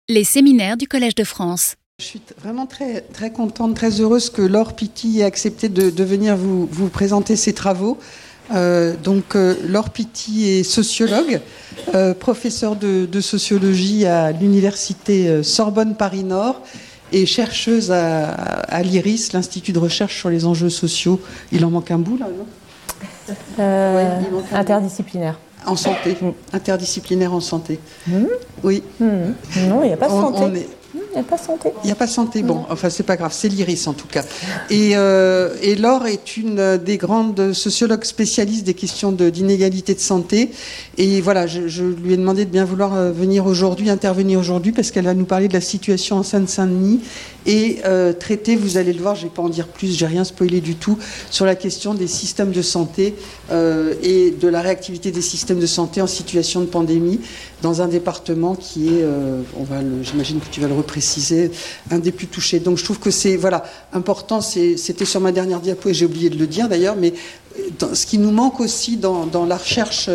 Les séminaires du Collège de France. Je suis vraiment très, très contente, très heureuse que Laure Pitty ait accepté de venir vous présenter ses travaux. Laure Pitty est sociologue, professeure de sociologie à l'université Sorbonne Paris-Nord et chercheuse à l'IRIS, l'Institut de recherche sur les enjeux sociaux. Il en manque un bout là, non Interdisciplinaire. En santé, interdisciplinaire en santé. Oui. Non, il n'y a pas santé. Il n'y a pas santé. Il n'y a pas santé, bon, enfin c'est pas grave, c'est l'IRIS en tout cas. Et Laure est une des grandes sociologues spécialistes des questions d'inégalité de santé. Et voilà, je lui ai demandé de bien vouloir intervenir aujourd'hui, parce qu'elle va nous parler de la situation en Seine-Saint-Denis et traiter, vous allez le voir, je ne vais pas en dire plus, j'ai rien spoilé du tout, sur la question des systèmes de santé et de la réactivité des systèmes de santé en situation de pandémie dans un département qui est, j'imagine que tu vas le repréciser, un des plus touchés. Donc je trouve que c'est important, c'était sur ma dernière diapo et j'ai oublié de le dire d'ailleurs, mais ce qui nous manque aussi dans la recherche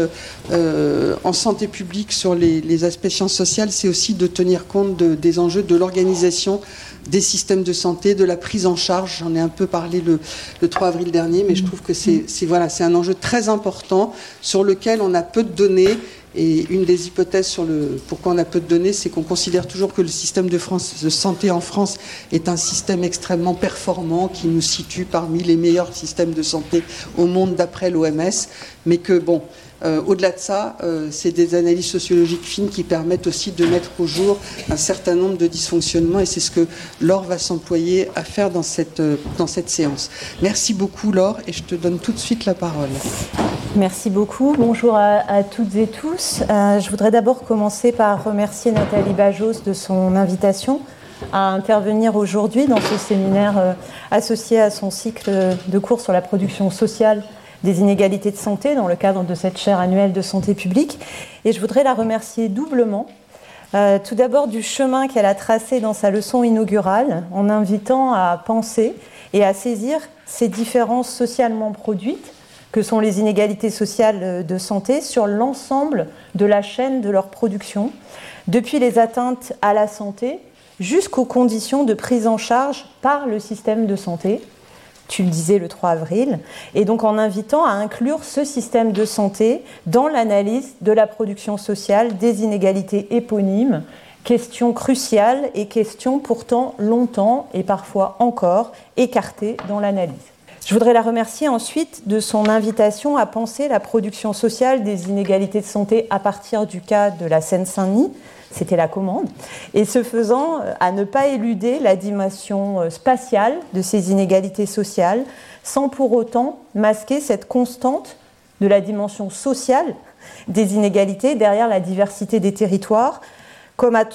en santé publique sur les aspects sciences sociales, c'est aussi de tenir compte des enjeux de l'organisation des systèmes de santé, de la prise en charge. J'en ai un peu parlé le 3 avril dernier, mais je trouve que c'est un enjeu très important sur lequel on a peu de données. Et une des hypothèses sur pourquoi on a peu de données, c'est qu'on considère toujours que le système de santé en France est un système extrêmement performant qui nous situe parmi les meilleurs systèmes de santé au monde d'après l'OMS, mais que au-delà de ça, c'est des analyses sociologiques fines qui permettent aussi de mettre au jour un certain nombre de dysfonctionnements, et c'est ce que Laure va s'employer à faire dans cette séance. Merci beaucoup Laure, et je te donne tout de suite la parole. Merci beaucoup. Bonjour à toutes et tous. Je voudrais d'abord commencer par remercier Nathalie Bajos de son invitation à intervenir aujourd'hui dans ce séminaire associé à son cycle de cours sur la production sociale des inégalités de santé dans le cadre de cette chaire annuelle de santé publique. Et je voudrais la remercier doublement. Tout d'abord du chemin qu'elle a tracé dans sa leçon inaugurale en invitant à penser et à saisir ces différences socialement produites que sont les inégalités sociales de santé sur l'ensemble de la chaîne de leur production, depuis les atteintes à la santé jusqu'aux conditions de prise en charge par le système de santé. Tu le disais le 3 avril, et donc en invitant à inclure ce système de santé dans l'analyse de la production sociale des inégalités éponymes, question cruciale et question pourtant longtemps et parfois encore écartée dans l'analyse. Je voudrais la remercier ensuite de son invitation à penser la production sociale des inégalités de santé à partir du cas de la Seine-Saint-Denis, c'était la commande, et ce faisant à ne pas éluder la dimension spatiale de ces inégalités sociales, sans pour autant masquer cette constante de la dimension sociale des inégalités derrière la diversité des territoires, comme a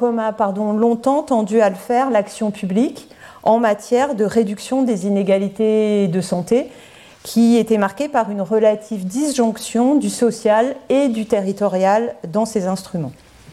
longtemps tendu à le faire l'action publique en matière de réduction des inégalités de santé, qui était marquée par une relative disjonction du social et du territorial dans ces instruments.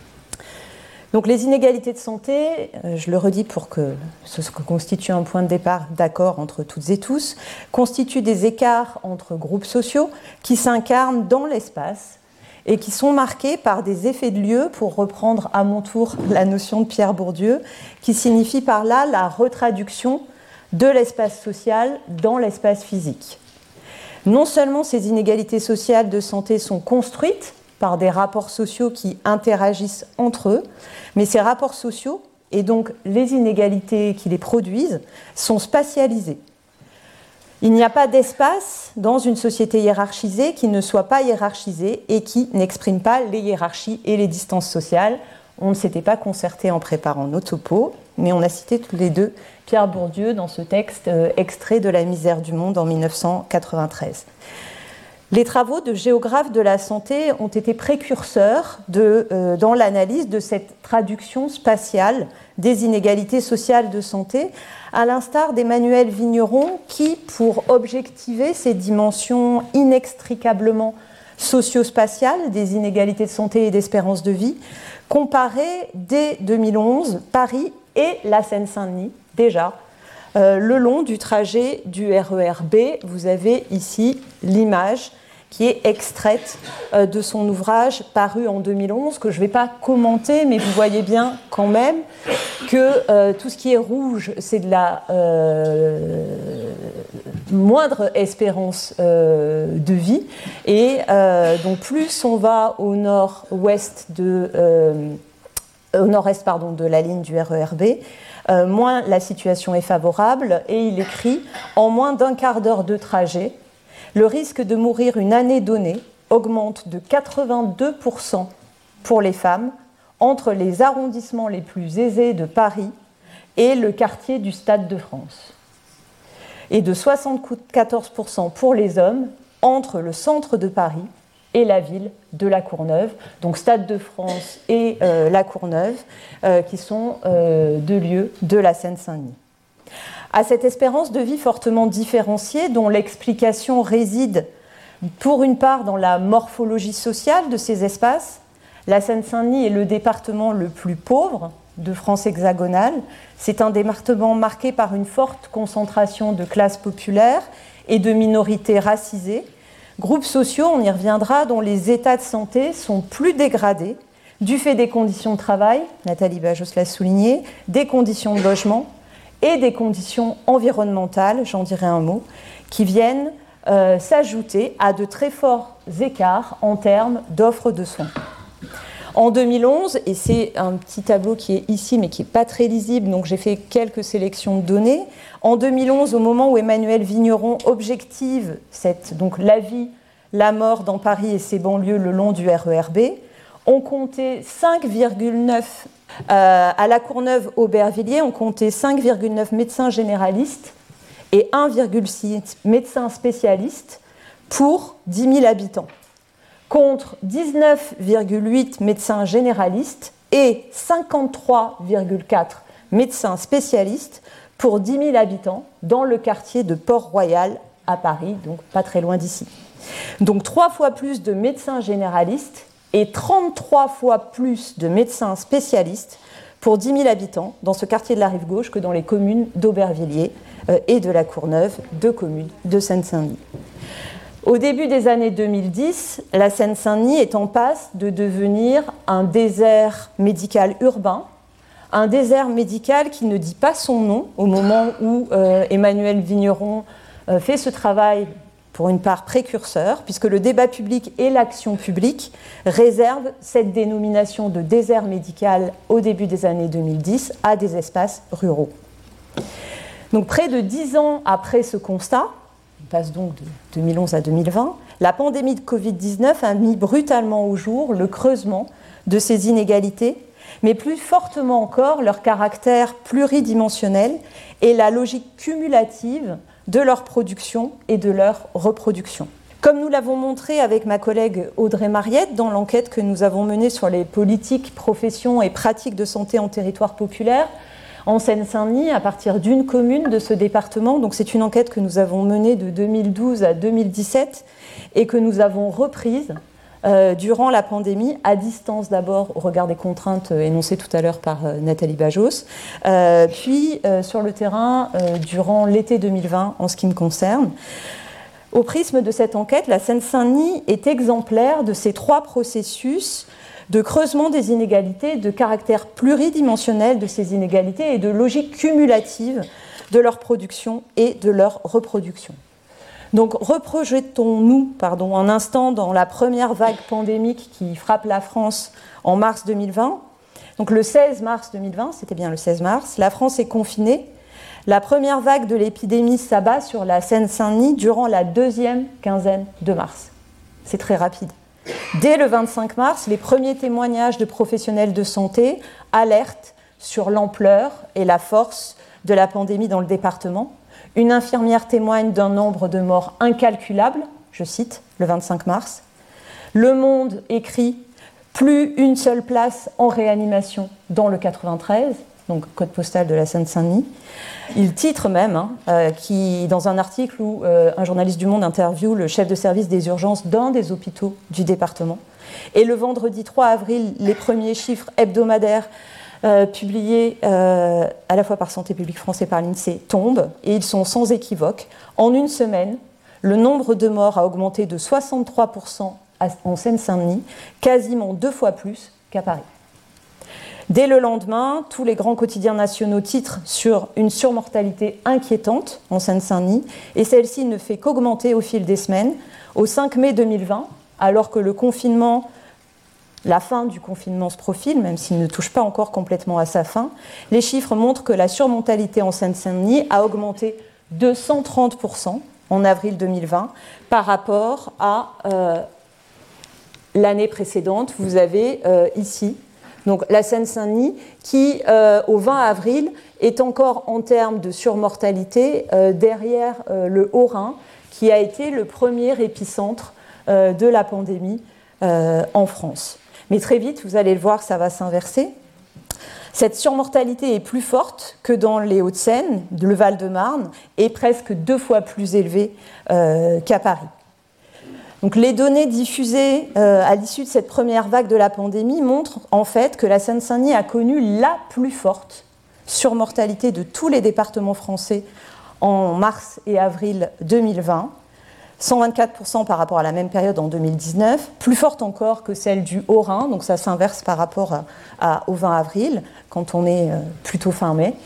Donc les inégalités de santé, je le redis pour que ce constitue un point de départ d'accord entre toutes et tous, constituent des écarts entre groupes sociaux qui s'incarnent dans l'espace et qui sont marqués par des effets de lieu, pour reprendre à mon tour la notion de Pierre Bourdieu, qui signifie par là la retraduction de l'espace social dans l'espace physique. Non seulement ces inégalités sociales de santé sont construites par des rapports sociaux qui interagissent entre eux, mais ces rapports sociaux, et donc les inégalités qui les produisent, sont spatialisés. Il n'y a pas d'espace dans une société hiérarchisée qui ne soit pas hiérarchisée et qui n'exprime pas les hiérarchies et les distances sociales. On ne s'était pas concerté en préparant nos topos, mais on a cité tous les deux Pierre Bourdieu dans ce texte extrait de La misère du monde en 1993. Les travaux de géographes de la santé ont été précurseurs dans l'analyse de cette traduction spatiale des inégalités sociales de santé, à l'instar d'Emmanuel Vigneron qui, pour objectiver ces dimensions inextricablement socio-spatiales des inégalités de santé et d'espérance de vie, comparait dès 2011 Paris et la Seine-Saint-Denis, déjà, le long du trajet du RER B. Vous avez ici l'image qui est extraite de son ouvrage paru en 2011, que je ne vais pas commenter, mais vous voyez bien quand même que tout ce qui est rouge, c'est de la moindre espérance de vie. Et donc plus on va au nord-ouest au nord-est de la ligne du RER B, moins la situation est favorable. Et il écrit « En moins d'un quart d'heure de trajet, le risque de mourir une année donnée augmente de 82% pour les femmes entre les arrondissements les plus aisés de Paris et le quartier du Stade de France, et de 74% pour les hommes entre le centre de Paris et la ville de La Courneuve, donc Stade de France et La Courneuve, qui sont deux lieux de la Seine-Saint-Denis. À cette espérance de vie fortement différenciée, dont l'explication réside pour une part dans la morphologie sociale de ces espaces, la Seine-Saint-Denis est le département le plus pauvre de France hexagonale. C'est un département marqué par une forte concentration de classes populaires et de minorités racisées, groupes sociaux, on y reviendra, dont les états de santé sont plus dégradés du fait des conditions de travail, Nathalie Bajos l'a souligné, des conditions de logement et des conditions environnementales, j'en dirai un mot, qui viennent s'ajouter à de très forts écarts en termes d'offres de soins. En 2011, et c'est un petit tableau qui est ici mais qui n'est pas très lisible, donc j'ai fait quelques sélections de données. En 2011, au moment où Emmanuelle Vigneron objective donc la vie, la mort dans Paris et ses banlieues le long du RER B, on comptait 5,9 à La Courneuve-Aubervilliers, on comptait 5,9 médecins généralistes et 1,6 médecins spécialistes pour 10 000 habitants, contre 19,8 médecins généralistes et 53,4 médecins spécialistes pour 10 000 habitants dans le quartier de Port-Royal à Paris, donc pas très loin d'ici. Donc 3 fois plus de médecins généralistes et 33 fois plus de médecins spécialistes pour 10 000 habitants dans ce quartier de la Rive-Gauche que dans les communes d'Aubervilliers et de La Courneuve, 2 communes de Seine-Saint-Denis. Au début des années 2010, la Seine-Saint-Denis est en passe de devenir un désert médical urbain, un désert médical qui ne dit pas son nom au moment où Emmanuelle Vigneron fait ce travail pour une part précurseur, puisque le débat public et l'action publique réservent cette dénomination de désert médical au début des années 2010 à des espaces ruraux. Donc près de 10 ans après ce constat, on passe donc de 2011 à 2020, la pandémie de Covid-19 a mis brutalement au jour le creusement de ces inégalités, mais plus fortement encore leur caractère pluridimensionnel et la logique cumulative de leur production et de leur reproduction. Comme nous l'avons montré avec ma collègue Audrey Mariette dans l'enquête que nous avons menée sur les politiques, professions et pratiques de santé en territoire populaire, en Seine-Saint-Denis, à partir d'une commune de ce département. Donc c'est une enquête que nous avons menée de 2012 à 2017 et que nous avons reprise durant la pandémie, à distance d'abord au regard des contraintes énoncées tout à l'heure par Nathalie Bajos, puis sur le terrain durant l'été 2020 en ce qui me concerne. Au prisme de cette enquête, la Seine-Saint-Denis est exemplaire de ces 3 processus de creusement des inégalités, de caractère pluridimensionnel de ces inégalités et de logique cumulative de leur production et de leur reproduction. Donc reprojetons-nous un instant dans la première vague pandémique qui frappe la France en mars 2020. Donc le 16 mars 2020, c'était bien le 16 mars, la France est confinée. La première vague de l'épidémie s'abat sur la Seine-Saint-Denis durant la 2e quinzaine de mars. C'est très rapide. Dès le 25 mars, les premiers témoignages de professionnels de santé alertent sur l'ampleur et la force de la pandémie dans le département. Une infirmière témoigne d'un nombre de morts incalculable, je cite, le 25 mars. Le Monde écrit « Plus une seule place en réanimation dans le 93 », donc code postal de la Seine-Saint-Denis. Il titre même, dans un article où un journaliste du Monde interviewe le chef de service des urgences d'un des hôpitaux du département. Et le vendredi 3 avril, les premiers chiffres hebdomadaires publiés à la fois par Santé publique France et par l'INSEE tombent, et ils sont sans équivoque. En une semaine, le nombre de morts a augmenté de 63% en Seine-Saint-Denis, quasiment 2 fois plus qu'à Paris. Dès le lendemain, tous les grands quotidiens nationaux titrent sur une surmortalité inquiétante en Seine-Saint-Denis, et celle-ci ne fait qu'augmenter au fil des semaines. Au 5 mai 2020, alors que la fin du confinement se profile, même s'il ne touche pas encore complètement à sa fin, les chiffres montrent que la surmortalité en Seine-Saint-Denis a augmenté de 130% en avril 2020 par rapport à l'année précédente. Vous avez ici donc la Seine-Saint-Denis qui, au 20 avril, est encore en termes de surmortalité derrière le Haut-Rhin, qui a été le premier épicentre de la pandémie en France. Mais très vite, vous allez le voir, ça va s'inverser. Cette surmortalité est plus forte que dans les Hauts-de-Seine, le Val-de-Marne, et presque 2 fois plus élevée qu'à Paris. Donc, les données diffusées à l'issue de cette première vague de la pandémie montrent en fait que la Seine-Saint-Denis a connu la plus forte surmortalité de tous les départements français en mars et avril 2020, 124% par rapport à la même période en 2019, plus forte encore que celle du Haut-Rhin, donc ça s'inverse par rapport au 20 avril, quand on est plutôt fin mai.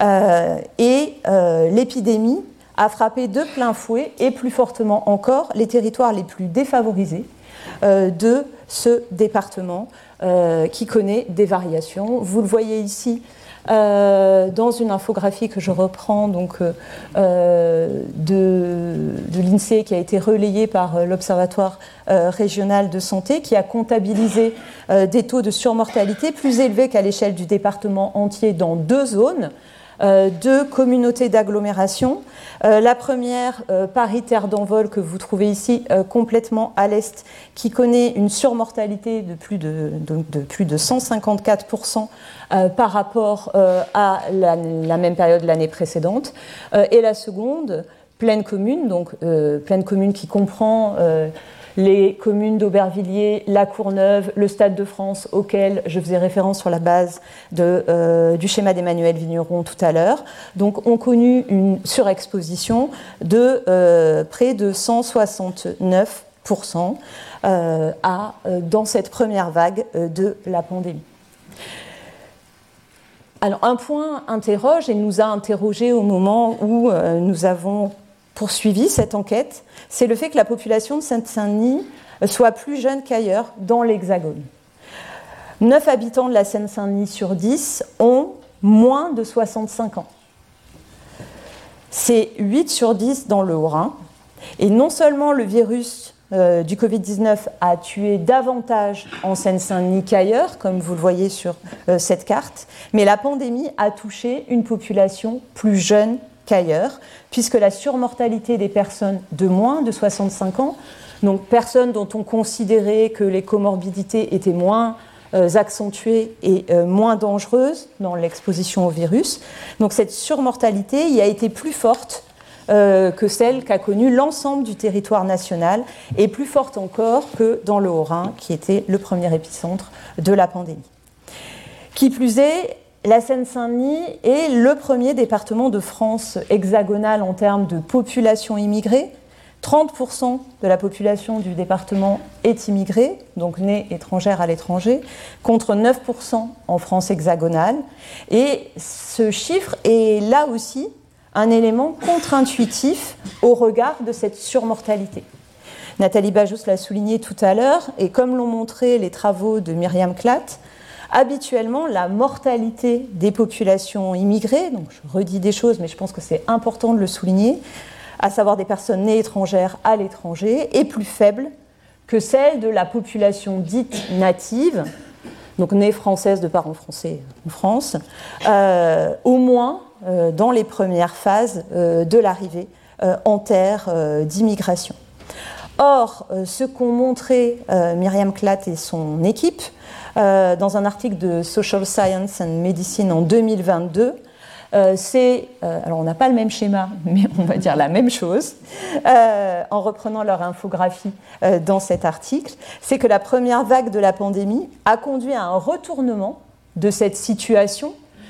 L'épidémie a frappé de plein fouet et plus fortement encore les territoires les plus défavorisés de ce département qui connaît des variations. Vous le voyez ici dans une infographie que je reprends donc, de l'INSEE qui a été relayée par l'Observatoire régional de santé qui a comptabilisé des taux de surmortalité plus élevés qu'à l'échelle du département entier dans 2 zones. 2 communautés d'agglomération. La première, Paris-Terre d'Envol, que vous trouvez ici complètement à l'est, qui connaît une surmortalité de plus de 154% par rapport à la même période l'année précédente. Et la seconde, Plaine Commune, donc Plaine Commune qui comprend les communes d'Aubervilliers, La Courneuve, le Stade de France, auquel je faisais référence sur la base du schéma d'Emmanuel Vigneron tout à l'heure, donc ont connu une surexposition de près de 169% dans cette première vague de la pandémie. Alors, un point interroge et nous a interrogés au moment où nous avons poursuivi cette enquête, c'est le fait que la population de Seine-Saint-Denis soit plus jeune qu'ailleurs dans l'Hexagone. 9 habitants de la Seine-Saint-Denis sur 10 ont moins de 65 ans. C'est 8 sur 10 dans le Haut-Rhin. Et non seulement le virus du Covid-19 a tué davantage en Seine-Saint-Denis qu'ailleurs, comme vous le voyez sur cette carte, mais la pandémie a touché une population plus jeune qu'ailleurs, puisque la surmortalité des personnes de moins de 65 ans, donc personnes dont on considérait que les comorbidités étaient moins accentuées et moins dangereuses dans l'exposition au virus, donc cette surmortalité y a été plus forte que celle qu'a connue l'ensemble du territoire national, et plus forte encore que dans le Haut-Rhin, qui était le premier épicentre de la pandémie. Qui plus est, la Seine-Saint-Denis est le premier département de France hexagonale en termes de population immigrée. 30% de la population du département est immigrée, donc née étrangère à l'étranger, contre 9% en France hexagonale. Et ce chiffre est là aussi un élément contre-intuitif au regard de cette surmortalité. Nathalie Bajos l'a souligné tout à l'heure, et comme l'ont montré les travaux de Myriam Klatt, habituellement, la mortalité des populations immigrées, donc je redis des choses, mais je pense que c'est important de le souligner, à savoir des personnes nées étrangères à l'étranger, est plus faible que celle de la population dite native, donc née française de parents français en France, au moins dans les premières phases de l'arrivée en terre d'immigration. Or, ce qu'ont montré Myriam Klatt et son équipe, dans un article de Social Science and Medicine en 2022, alors on n'a pas le même schéma, mais on va dire la même chose, en reprenant leur infographie dans cet article, c'est que la première vague de la pandémie a conduit à un retournement de cette situation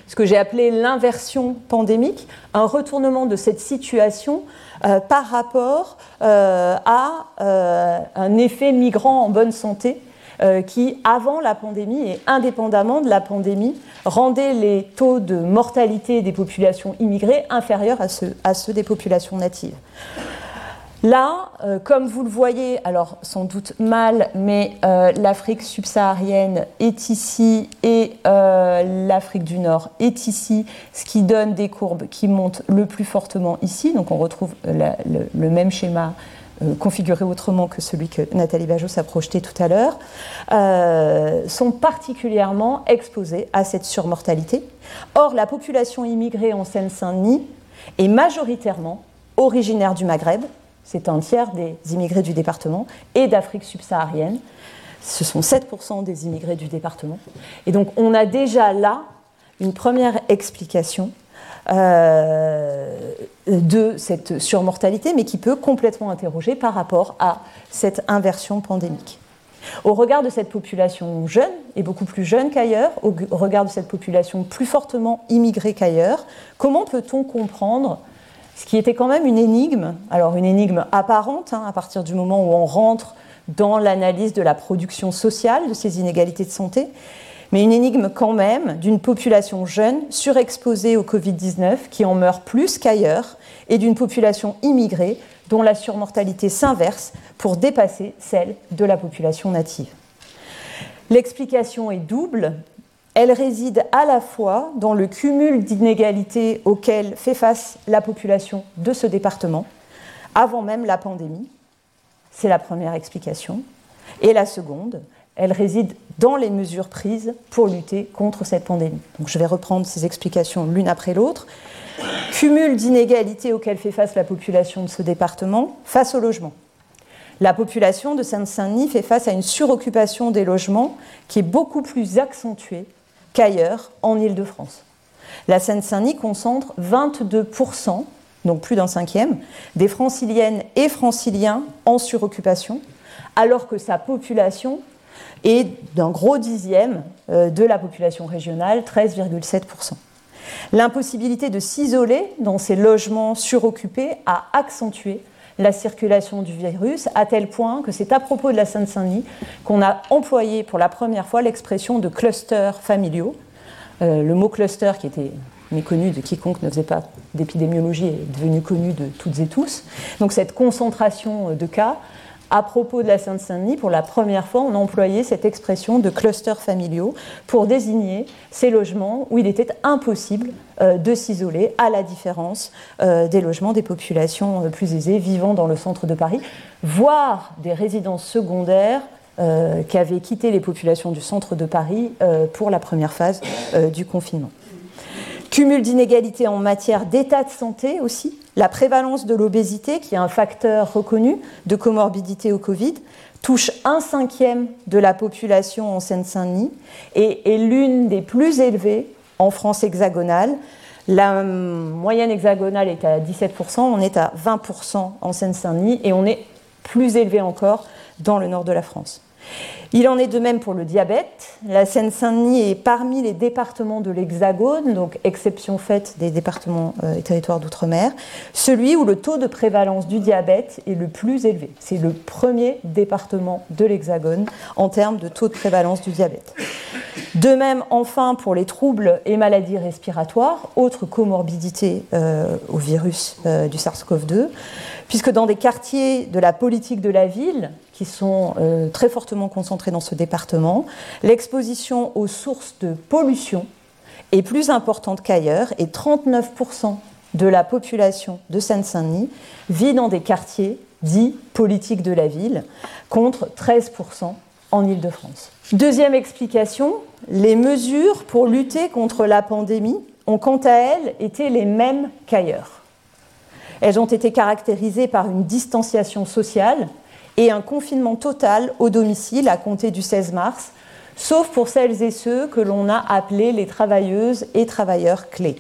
ce que j'ai appelé l'inversion pandémique, un retournement de cette situation par rapport à un effet migrant en bonne santé qui, avant la pandémie et indépendamment de la pandémie, rendait les taux de mortalité des populations immigrées inférieurs à ceux des populations natives. Là, comme vous le voyez, alors sans doute mal, mais l'Afrique subsaharienne est ici et l'Afrique du Nord est ici, ce qui donne des courbes qui montent le plus fortement ici. Donc on retrouve le même schéma configuré autrement que celui que Nathalie Bajos a projeté tout à l'heure, sont particulièrement exposés à cette surmortalité. Or, la population immigrée en Seine-Saint-Denis est majoritairement originaire du Maghreb. C'est un tiers des immigrés du département, et d'Afrique subsaharienne. Ce sont 7% des immigrés du département. Et donc, on a déjà là une première explication de cette surmortalité, mais qui peut complètement interroger par rapport à cette inversion pandémique. Au regard de cette population jeune, et beaucoup plus jeune qu'ailleurs, au regard de cette population plus fortement immigrée qu'ailleurs, comment peut-on comprendre ce qui était quand même une énigme, alors une énigme apparente, à partir du moment où on rentre dans l'analyse de la production sociale de ces inégalités de santé, mais une énigme quand même d'une population jeune surexposée au Covid-19 qui en meurt plus qu'ailleurs, et d'une population immigrée dont la surmortalité s'inverse pour dépasser celle de la population native. L'explication est double. Elle réside à la fois dans le cumul d'inégalités auxquelles fait face la population de ce département, avant même la pandémie. C'est la première explication. Et la seconde, elle réside dans les mesures prises pour lutter contre cette pandémie. Donc je vais reprendre ces explications l'une après l'autre. Cumul d'inégalités auxquelles fait face la population de ce département face au logement. La population de Seine-Saint-Denis fait face à une suroccupation des logements qui est beaucoup plus accentuée qu'ailleurs en Île-de-France. La Seine-Saint-Denis concentre 22%, donc plus d'un cinquième, des franciliennes et franciliens en suroccupation, alors que sa population est d'un gros dixième de la population régionale, 13,7%. L'impossibilité de s'isoler dans ces logements suroccupés a accentué la circulation du virus, à tel point que c'est à propos de la Seine-Saint-Denis qu'on a employé pour la première fois l'expression de clusters familiaux. Le mot cluster, qui était méconnu de quiconque ne faisait pas d'épidémiologie, est devenu connu de toutes et tous. Donc cette concentration de cas, à propos de la Seine-Saint-Denis, pour la première fois, on a employé cette expression de clusters familiaux pour désigner ces logements où il était impossible de s'isoler, à la différence des logements des populations plus aisées vivant dans le centre de Paris, voire des résidences secondaires qui avaient quitté les populations du centre de Paris pour la première phase du confinement. Cumul d'inégalités en matière d'état de santé aussi. La prévalence de l'obésité, qui est un facteur reconnu de comorbidité au Covid, touche 1/5 de la population en Seine-Saint-Denis et est l'une des plus élevées en France hexagonale. La moyenne hexagonale est à 17%, on est à 20% en Seine-Saint-Denis et on est plus élevé encore dans le nord de la France. Il en est de même pour le diabète. La Seine-Saint-Denis est parmi les départements de l'Hexagone, donc exception faite des départements et territoires d'outre-mer, celui où le taux de prévalence du diabète est le plus élevé. C'est le premier département de l'Hexagone en termes de taux de prévalence du diabète. De même, enfin, pour les troubles et maladies respiratoires, autre comorbidité au virus du SARS-CoV-2, puisque dans des quartiers de la politique de la ville, qui sont très fortement concentrés dans ce département, l'exposition aux sources de pollution est plus importante qu'ailleurs et 39% de la population de Seine-Saint-Denis vit dans des quartiers dits politiques de la ville, contre 13% en Île-de-France. Deuxième explication, les mesures pour lutter contre la pandémie ont quant à elles été les mêmes qu'ailleurs. Elles ont été caractérisées par une distanciation sociale et un confinement total au domicile à compter du 16 mars, sauf pour celles et ceux que l'on a appelés les travailleuses et travailleurs clés.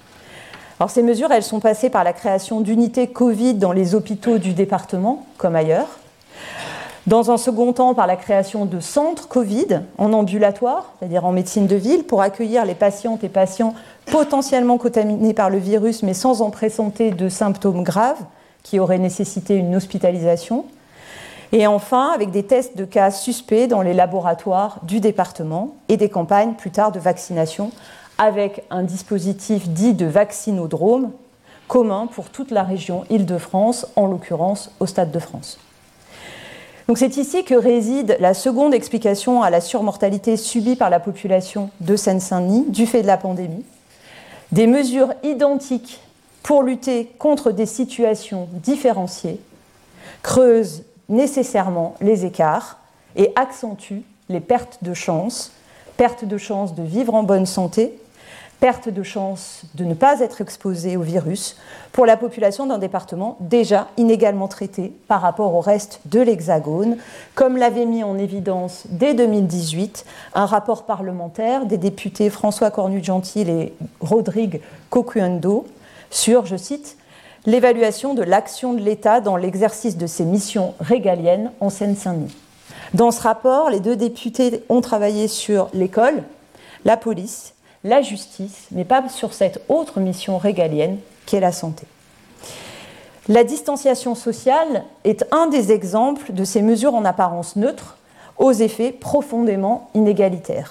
Alors ces mesures, elles sont passées par la création d'unités Covid dans les hôpitaux du département, comme ailleurs, Dans un second temps, par la création de centres Covid en ambulatoire, c'est-à-dire en médecine de ville, pour accueillir les patientes et patients potentiellement contaminés par le virus, mais sans en présenter de symptômes graves qui auraient nécessité une hospitalisation. Et enfin, avec des tests de cas suspects dans les laboratoires du département et des campagnes plus tard de vaccination, avec un dispositif dit de vaccinodrome commun pour toute la région Île-de-France, en l'occurrence au Stade de France. Donc c'est ici que réside la seconde explication à la surmortalité subie par la population de Seine-Saint-Denis du fait de la pandémie. Des mesures identiques pour lutter contre des situations différenciées creusent nécessairement les écarts et accentuent les pertes de chance de vivre en bonne santé, perte de chance de ne pas être exposé au virus pour la population d'un département déjà inégalement traité par rapport au reste de l'Hexagone, comme l'avait mis en évidence dès 2018 un rapport parlementaire des députés François Cornu-Gentil et Rodrigue Cocuendo sur, je cite, « l'évaluation de l'action de l'État dans l'exercice de ses missions régaliennes en Seine-Saint-Denis ». Dans ce rapport, les deux députés ont travaillé sur l'école, la police, la justice, mais pas sur cette autre mission régalienne qu'est la santé. La distanciation sociale est un des exemples de ces mesures en apparence neutres aux effets profondément inégalitaires.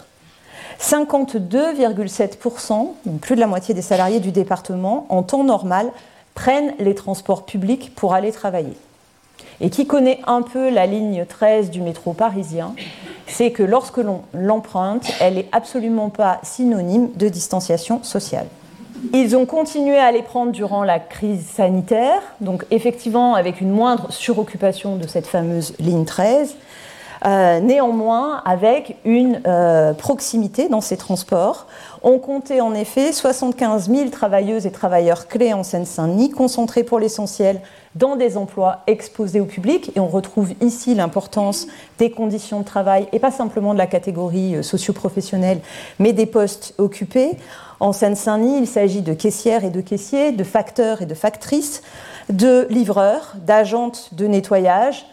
52,7%, donc plus de la moitié des salariés du département, en temps normal, prennent les transports publics pour aller travailler. Et qui connaît un peu la ligne 13 du métro parisien, c'est que lorsque l'on l'emprunte, elle n'est absolument pas synonyme de distanciation sociale. Ils ont continué à les prendre durant la crise sanitaire, donc effectivement avec une moindre suroccupation de cette fameuse ligne 13, néanmoins avec une proximité dans ces transports. On comptait en effet 75 000 travailleuses et travailleurs clés en Seine-Saint-Denis, concentrés pour l'essentiel dans des emplois exposés au public, et on retrouve ici l'importance des conditions de travail, et pas simplement de la catégorie socio-professionnelle, mais des postes occupés. En Seine-Saint-Denis, il s'agit de caissières et de caissiers, de facteurs et de factrices, de livreurs, d'agentes de nettoyage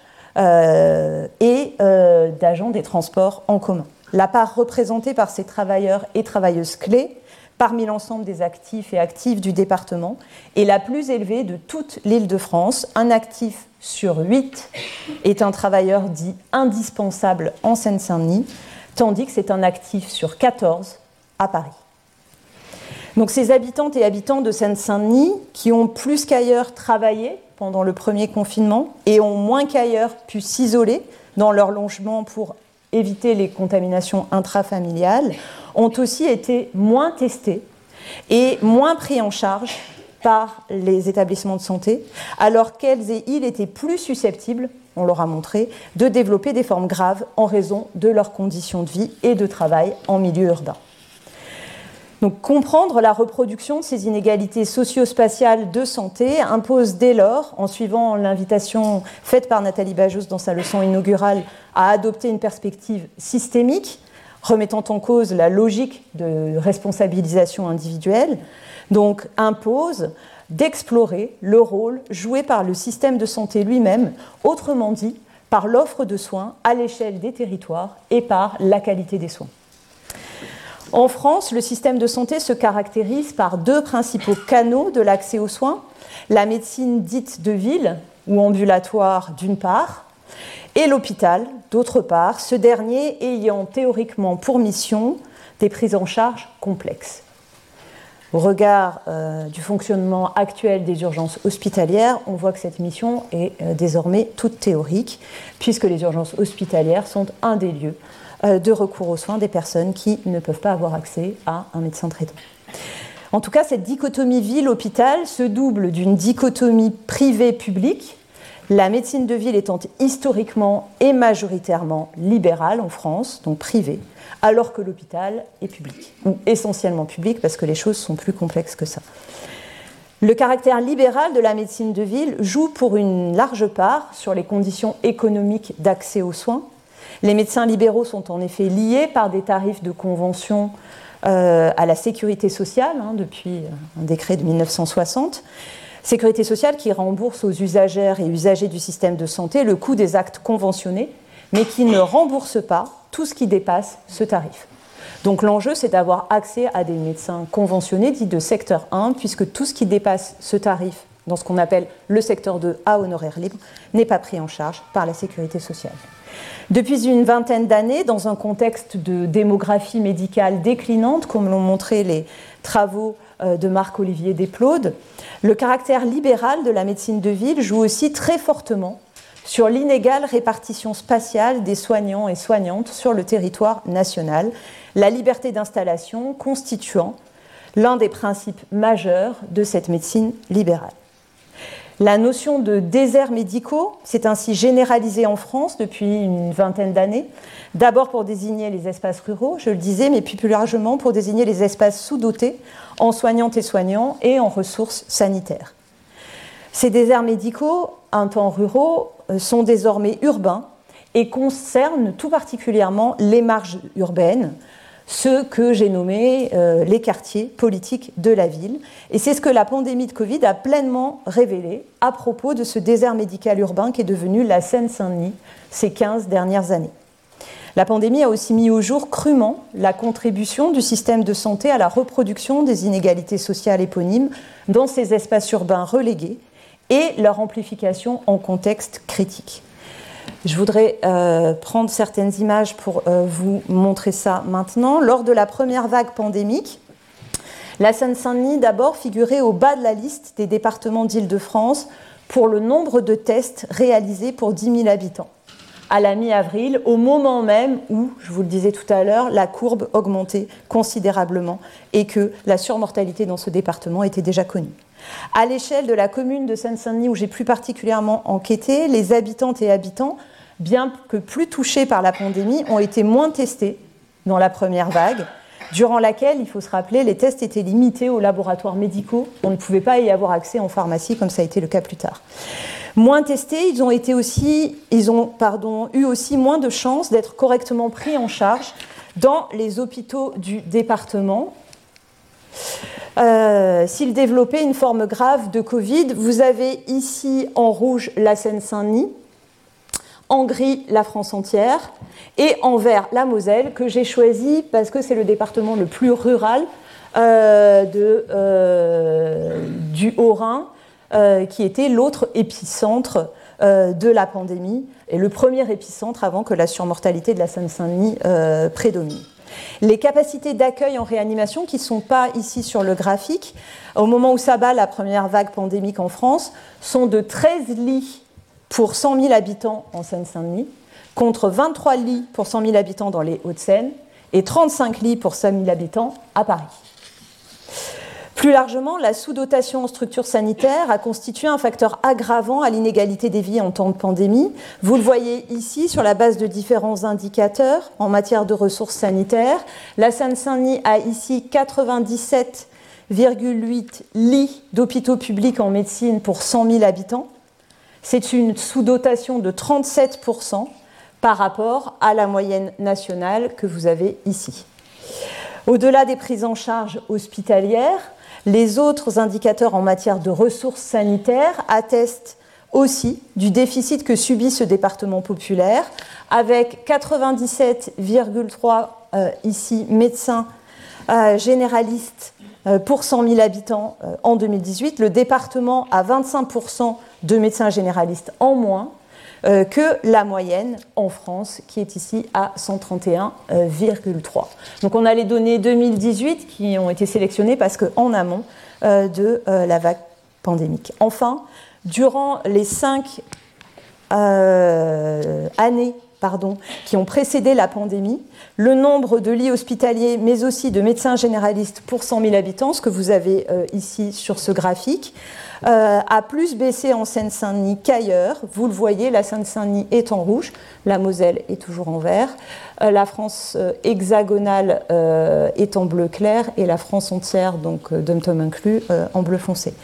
et d'agents des transports en commun. La part représentée par ces travailleurs et travailleuses clés parmi l'ensemble des actifs et actives du département est la plus élevée de toute l'Île-de-France. Un actif sur 8 est un travailleur dit indispensable en Seine-Saint-Denis, tandis que c'est un actif sur 14 à Paris. Donc ces habitantes et habitants de Seine-Saint-Denis qui ont plus qu'ailleurs travaillé pendant le premier confinement et ont moins qu'ailleurs pu s'isoler dans leur logement pour éviter les contaminations intrafamiliales, ont aussi été moins testés et moins pris en charge par les établissements de santé, alors qu'elles et ils étaient plus susceptibles, on leur a montré, de développer des formes graves en raison de leurs conditions de vie et de travail en milieu urbain. Donc, comprendre la reproduction de ces inégalités socio-spatiales de santé impose dès lors, en suivant l'invitation faite par Nathalie Bajos dans sa leçon inaugurale, à adopter une perspective systémique, remettant en cause la logique de responsabilisation individuelle, donc impose d'explorer le rôle joué par le système de santé lui-même, autrement dit, par l'offre de soins à l'échelle des territoires et par la qualité des soins. En France, le système de santé se caractérise par deux principaux canaux de l'accès aux soins, la médecine dite de ville ou ambulatoire d'une part, et l'hôpital d'autre part, ce dernier ayant théoriquement pour mission des prises en charge complexes. Au regard du fonctionnement actuel des urgences hospitalières, on voit que cette mission est désormais toute théorique, puisque les urgences hospitalières sont un des lieux de recours aux soins des personnes qui ne peuvent pas avoir accès à un médecin traitant. En tout cas, cette dichotomie ville-hôpital se double d'une dichotomie privée-publique, la médecine de ville étant historiquement et majoritairement libérale en France, donc privée, alors que l'hôpital est public, ou essentiellement public, parce que les choses sont plus complexes que ça. Le caractère libéral de la médecine de ville joue pour une large part sur les conditions économiques d'accès aux soins. Les médecins libéraux sont en effet liés par des tarifs de convention à la sécurité sociale, depuis un décret de 1960. Sécurité sociale qui rembourse aux usagères et usagers du système de santé le coût des actes conventionnés, mais qui ne rembourse pas tout ce qui dépasse ce tarif. Donc l'enjeu, c'est d'avoir accès à des médecins conventionnés, dits de secteur 1, puisque tout ce qui dépasse ce tarif, dans ce qu'on appelle le secteur 2 à honoraires libres, n'est pas pris en charge par la sécurité sociale. Depuis une vingtaine d'années, dans un contexte de démographie médicale déclinante, comme l'ont montré les travaux de Marc-Olivier Desplaudes, le caractère libéral de la médecine de ville joue aussi très fortement sur l'inégale répartition spatiale des soignants et soignantes sur le territoire national, la liberté d'installation constituant l'un des principes majeurs de cette médecine libérale. La notion de déserts médicaux s'est ainsi généralisée en France depuis une vingtaine d'années, d'abord pour désigner les espaces ruraux, je le disais, mais puis plus largement pour désigner les espaces sous-dotés en soignantes et soignants et en ressources sanitaires. Ces déserts médicaux, un temps ruraux, sont désormais urbains et concernent tout particulièrement les marges urbaines, ceux que j'ai nommés les quartiers politiques de la ville. Et c'est ce que la pandémie de Covid a pleinement révélé à propos de ce désert médical urbain qui est devenu la Seine-Saint-Denis ces 15 dernières années. La pandémie a aussi mis au jour crûment la contribution du système de santé à la reproduction des inégalités sociales éponymes dans ces espaces urbains relégués et leur amplification en contexte critique. Je voudrais prendre certaines images pour vous montrer ça maintenant. Lors de la première vague pandémique, la Seine-Saint-Denis d'abord figurait au bas de la liste des départements d'Île-de-France pour le nombre de tests réalisés pour 10 000 habitants. À la mi-avril, au moment même où, je vous le disais tout à l'heure, la courbe augmentait considérablement et que la surmortalité dans ce département était déjà connue. À l'échelle de la commune de Seine-Saint-Denis, où j'ai plus particulièrement enquêté, les habitantes et habitants, bien que plus touchés par la pandémie, ont été moins testés dans la première vague, durant laquelle, il faut se rappeler, les tests étaient limités aux laboratoires médicaux. On ne pouvait pas y avoir accès en pharmacie, comme ça a été le cas plus tard. Moins testés, ils ont eu aussi moins de chances d'être correctement pris en charge dans les hôpitaux du département. S'ils développaient une forme grave de Covid, vous avez ici en rouge la Seine-Saint-Denis, en gris la France entière et en vert la Moselle, que j'ai choisi parce que c'est le département le plus rural du Haut-Rhin, qui était l'autre épicentre de la pandémie et le premier épicentre avant que la surmortalité de la Seine-Saint-Denis prédomine. Les capacités d'accueil en réanimation, qui ne sont pas ici sur le graphique, au moment où s'abat la première vague pandémique en France, sont de 13 lits pour 100 000 habitants en Seine-Saint-Denis, contre 23 lits pour 100 000 habitants dans les Hauts-de-Seine et 35 lits pour 100 000 habitants à Paris. Plus largement, la sous-dotation en structures sanitaires a constitué un facteur aggravant à l'inégalité des vies en temps de pandémie. Vous le voyez ici sur la base de différents indicateurs en matière de ressources sanitaires. La Seine-Saint-Denis a ici 97,8 lits d'hôpitaux publics en médecine pour 100 000 habitants. C'est une sous-dotation de 37% par rapport à la moyenne nationale que vous avez ici. Au-delà des prises en charge hospitalières, les autres indicateurs en matière de ressources sanitaires attestent aussi du déficit que subit ce département populaire, avec 97,3 ici médecins généralistes pour 100 000 habitants en 2018. Le département a 25% de médecins généralistes en moins que la moyenne en France, qui est ici à 131,3. Donc on a les données 2018 qui ont été sélectionnées parce qu'en amont de la vague pandémique. Enfin, durant les 5 années qui ont précédé la pandémie, le nombre de lits hospitaliers, mais aussi de médecins généralistes pour 100 000 habitants, ce que vous avez ici sur ce graphique, a plus baissé en Seine-Saint-Denis qu'ailleurs. Vous le voyez, la Seine-Saint-Denis est en rouge, la Moselle est toujours en vert, la France hexagonale est en bleu clair et la France entière, donc dom-tom inclus, en bleu foncé.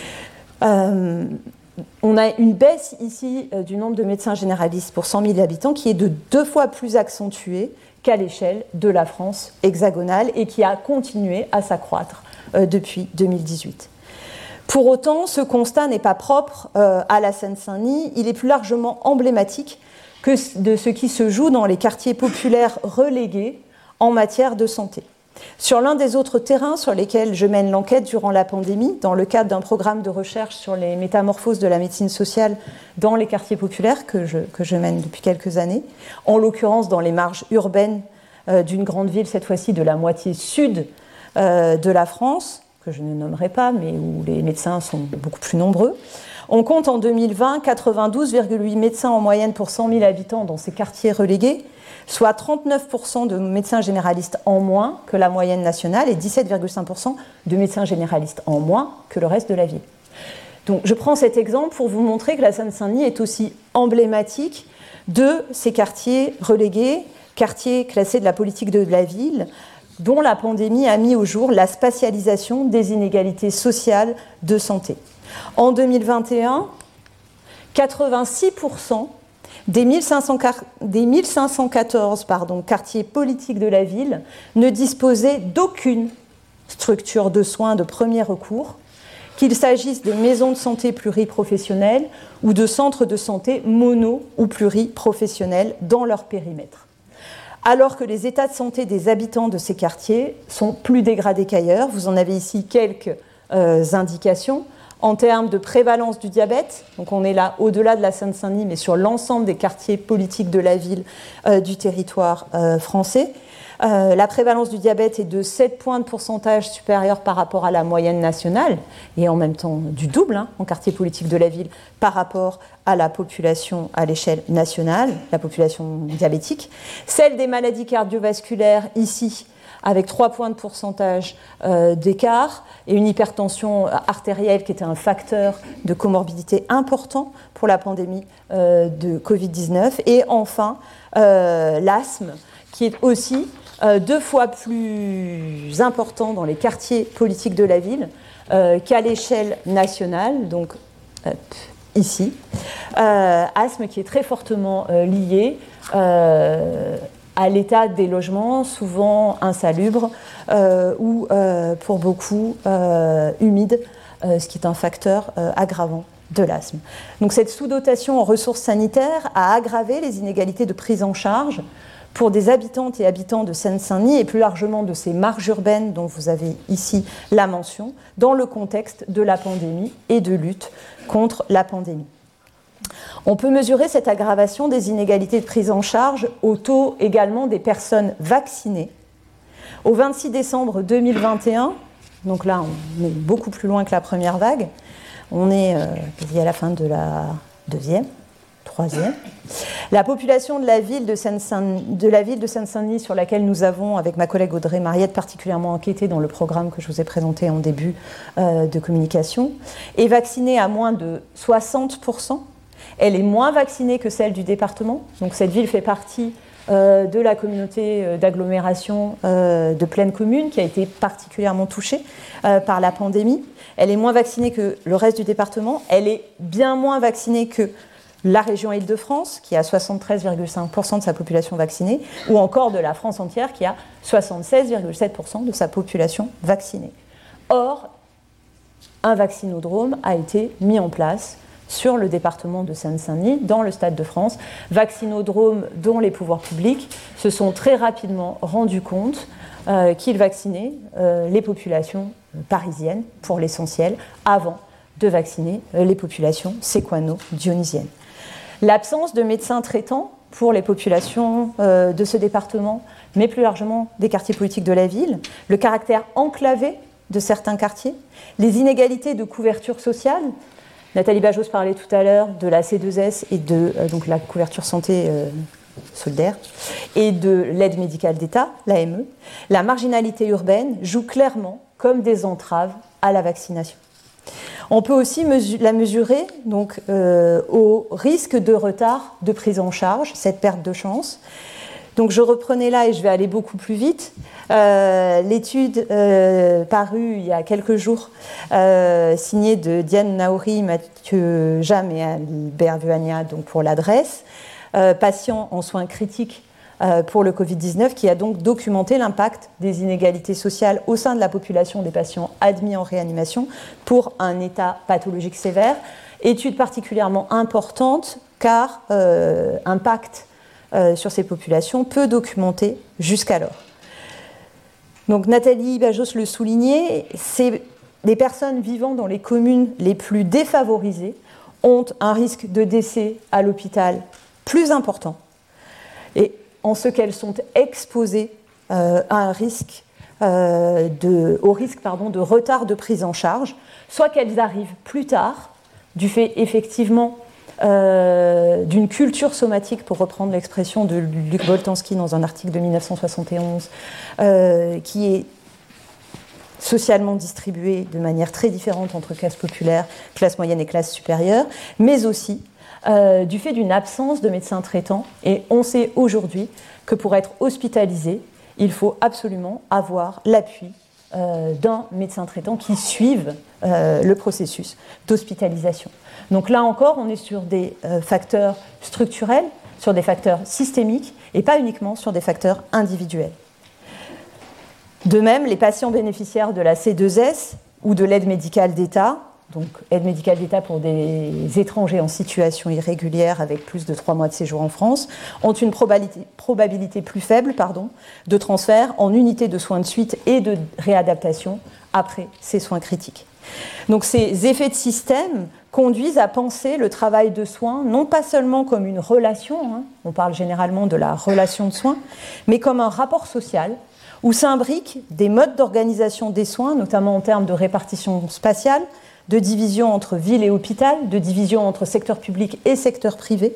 On a une baisse ici du nombre de médecins généralistes pour 100 000 habitants qui est de 2 fois plus accentuée qu'à l'échelle de la France hexagonale et qui a continué à s'accroître depuis 2018. Pour autant, ce constat n'est pas propre à la Seine-Saint-Denis, il est plus largement emblématique de ce qui se joue dans les quartiers populaires relégués en matière de santé. Sur l'un des autres terrains sur lesquels je mène l'enquête durant la pandémie, dans le cadre d'un programme de recherche sur les métamorphoses de la médecine sociale dans les quartiers populaires que je mène depuis quelques années, en l'occurrence dans les marges urbaines d'une grande ville, cette fois-ci de la moitié sud de la France, que je ne nommerai pas, mais où les médecins sont beaucoup plus nombreux. On compte en 2020 92,8 médecins en moyenne pour 100 000 habitants dans ces quartiers relégués, soit 39% de médecins généralistes en moins que la moyenne nationale et 17,5% de médecins généralistes en moins que le reste de la ville. Donc je prends cet exemple pour vous montrer que la Seine-Saint-Denis est aussi emblématique de ces quartiers relégués, quartiers classés de la politique de la ville, dont la pandémie a mis au jour la spatialisation des inégalités sociales de santé. En 2021, 86% des 1514 quartiers politiques de la ville ne disposaient d'aucune structure de soins de premier recours, qu'il s'agisse de maisons de santé pluriprofessionnelles ou de centres de santé mono ou pluriprofessionnels dans leur périmètre. Alors que les états de santé des habitants de ces quartiers sont plus dégradés qu'ailleurs, vous en avez ici quelques indications. En termes de prévalence du diabète, donc on est là au-delà de la Seine-Saint-Denis, mais sur l'ensemble des quartiers politiques de la ville du territoire français. La prévalence du diabète est de 7 points de pourcentage supérieur par rapport à la moyenne nationale, et en même temps du double en quartier politique de la ville par rapport à la population à l'échelle nationale, la population diabétique. Celle des maladies cardiovasculaires ici, avec 3 points de pourcentage d'écart, et une hypertension artérielle qui était un facteur de comorbidité important pour la pandémie de Covid-19. Et enfin, l'asthme, qui est aussi 2 fois plus important dans les quartiers politiques de la ville qu'à l'échelle nationale, donc ici. Asthme qui est très fortement lié à l'état des logements, souvent insalubres ou pour beaucoup humides, ce qui est un facteur aggravant de l'asthme. Donc cette sous-dotation en ressources sanitaires a aggravé les inégalités de prise en charge pour des habitantes et habitants de Seine-Saint-Denis et plus largement de ces marges urbaines dont vous avez ici la mention, dans le contexte de la pandémie et de lutte contre la pandémie. On peut mesurer cette aggravation des inégalités de prise en charge au taux également des personnes vaccinées. Au 26 décembre 2021, donc là on est beaucoup plus loin que la première vague, on est quasi à la fin de la deuxième, troisième. La population de la ville de Seine-Saint-Denis, sur laquelle nous avons, avec ma collègue Audrey Mariette, particulièrement enquêté dans le programme que je vous ai présenté en début de communication, est vaccinée à moins de 60%. Elle est moins vaccinée que celle du département. Donc cette ville fait partie de la communauté d'agglomération de Plaine Commune qui a été particulièrement touchée par la pandémie. Elle est moins vaccinée que le reste du département. Elle est bien moins vaccinée que la région Île-de-France, qui a 73,5% de sa population vaccinée, ou encore de la France entière, qui a 76,7% de sa population vaccinée. Or, un vaccinodrome a été mis en place sur le département de Seine-Saint-Denis, dans le Stade de France, vaccinodrome dont les pouvoirs publics se sont très rapidement rendus compte qu'ils vaccinaient les populations parisiennes, pour l'essentiel, avant de vacciner les populations séquano-dionysiennes. L'absence de médecins traitants pour les populations de ce département, mais plus largement des quartiers politiques de la ville, le caractère enclavé de certains quartiers, les inégalités de couverture sociale. Nathalie Bajos parlait tout à l'heure de la C2S et de donc la couverture santé solidaire et de l'aide médicale d'État, l'AME. La marginalité urbaine joue clairement comme des entraves à la vaccination. On peut aussi la mesurer donc, au risque de retard de prise en charge, cette perte de chance. Donc je reprenais là et je vais aller beaucoup plus vite. L'étude parue il y a quelques jours, signée de Diane Naouri, Mathieu Jam et Albert Vuagna, donc pour l'adresse, patients en soins critiques pour le Covid-19, qui a donc documenté l'impact des inégalités sociales au sein de la population des patients admis en réanimation pour un état pathologique sévère. Étude particulièrement importante car impact sur ces populations peu documenté jusqu'alors. Donc Nathalie Bajos le soulignait, les personnes vivant dans les communes les plus défavorisées ont un risque de décès à l'hôpital plus important, et en ce qu'elles sont exposées à un risque, au risque de retard de prise en charge, soit qu'elles arrivent plus tard, du fait effectivement d'une culture somatique, pour reprendre l'expression de Luc Boltanski dans un article de 1971, qui est socialement distribuée de manière très différente entre classe populaire, classe moyenne et classe supérieure, mais aussi du fait d'une absence de médecins traitants. Et on sait aujourd'hui que pour être hospitalisé, il faut absolument avoir l'appui d'un médecin traitant qui suive le processus d'hospitalisation. Donc là encore, on est sur des facteurs structurels, sur des facteurs systémiques et pas uniquement sur des facteurs individuels. De même, les patients bénéficiaires de la C2S ou de l'aide médicale d'État, donc aide médicale d'État pour des étrangers en situation irrégulière avec plus de 3 mois de séjour en France, ont une probabilité plus faible de transfert en unité de soins de suite et de réadaptation après ces soins critiques. Donc ces effets de système conduisent à penser le travail de soins non pas seulement comme une relation, on parle généralement de la relation de soins, mais comme un rapport social où s'imbriquent des modes d'organisation des soins, notamment en termes de répartition spatiale, de division entre ville et hôpital, de division entre secteur public et secteur privé,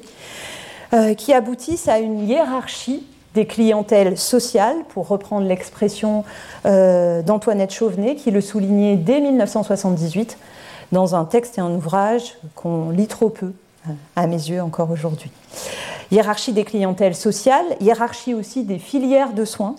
qui aboutissent à une hiérarchie des clientèles sociales, pour reprendre l'expression d'Antoinette Chauvenet, qui le soulignait dès 1978 dans un texte et un ouvrage qu'on lit trop peu, à mes yeux, encore aujourd'hui. Hiérarchie des clientèles sociales, hiérarchie aussi des filières de soins,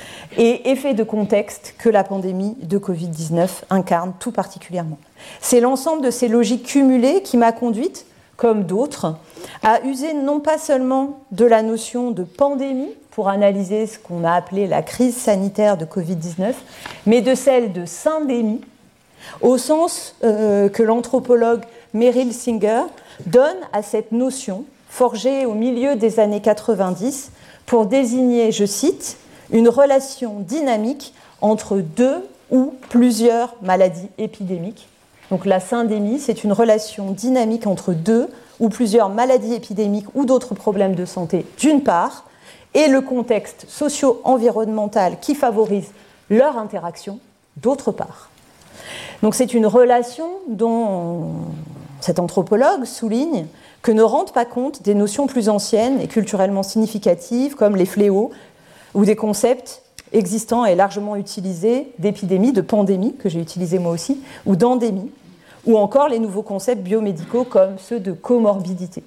et effet de contexte que la pandémie de Covid-19 incarne tout particulièrement. C'est l'ensemble de ces logiques cumulées qui m'a conduite, comme d'autres, à user non pas seulement de la notion de pandémie pour analyser ce qu'on a appelé la crise sanitaire de Covid-19, mais de celle de syndémie, au sens que l'anthropologue Meryl Singer donne à cette notion, forgée au milieu des années 90, pour désigner, je cite, une relation dynamique entre 2 ou plusieurs maladies épidémiques. Donc la syndémie, c'est une relation dynamique entre 2 ou plusieurs maladies épidémiques ou d'autres problèmes de santé, d'une part, et le contexte socio-environnemental qui favorise leur interaction, d'autre part. Donc c'est une relation dont cet anthropologue souligne que ne rendent pas compte des notions plus anciennes et culturellement significatives comme les fléaux, ou des concepts existants et largement utilisés d'épidémie, de pandémie, que j'ai utilisé moi aussi, ou d'endémie, ou encore les nouveaux concepts biomédicaux comme ceux de comorbidité.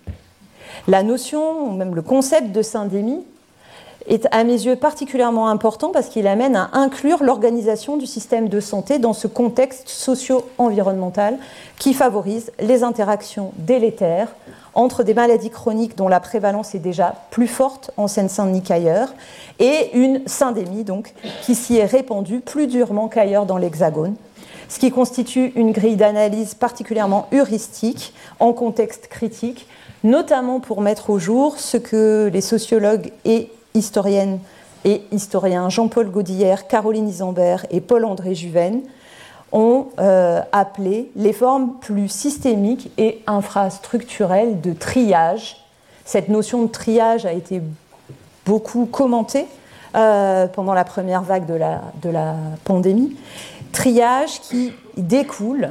La notion, ou même le concept de syndémie, est à mes yeux particulièrement important parce qu'il amène à inclure l'organisation du système de santé dans ce contexte socio-environnemental qui favorise les interactions délétères entre des maladies chroniques dont la prévalence est déjà plus forte en Seine-Saint-Denis qu'ailleurs, et une syndémie donc, qui s'y est répandue plus durement qu'ailleurs dans l'Hexagone, ce qui constitue une grille d'analyse particulièrement heuristique en contexte critique, notamment pour mettre au jour ce que les sociologues et historiennes et historiens Jean-Paul Godillère, Caroline Isambert et Paul-André Juven ont appelé les formes plus systémiques et infrastructurelles de triage. Cette notion de triage a été beaucoup commentée pendant la première vague de la pandémie. Triage qui découle